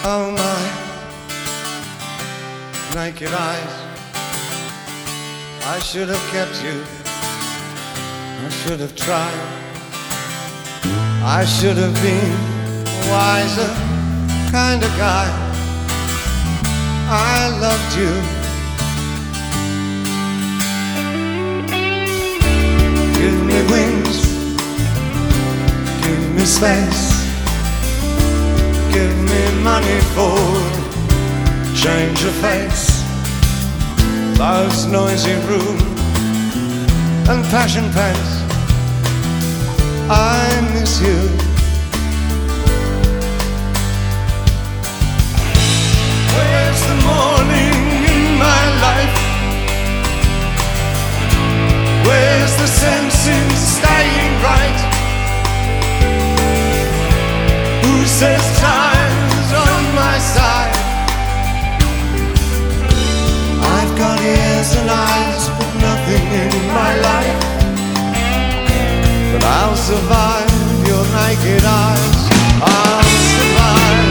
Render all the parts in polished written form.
Oh my naked eyes, I should have kept you, I should have tried, I should have been a wiser kind of guy. I loved you. Give me wings, give me space, give me money for change of face. Love's noisy room and passion pace. I miss you. Where's the morning in my life? Where's the sense in staying right? Who says time's on my side? I've got ears and eyes, but nothing in my life. But I'll survive your naked eyes. I'll survive.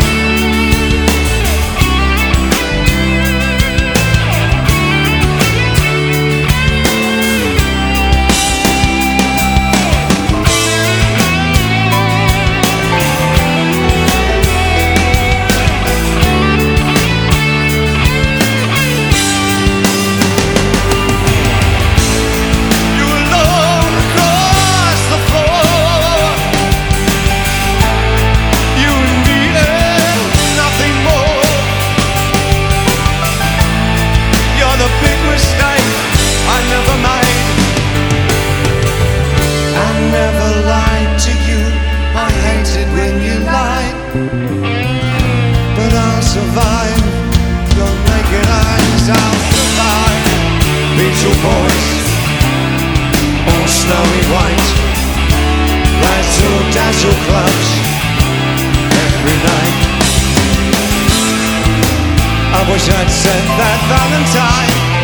But I'll survive your naked eyes. I'll survive Beetle Boys or Snowy White, Razzle Dazzle clubs every night. I wish I'd said that Valentine.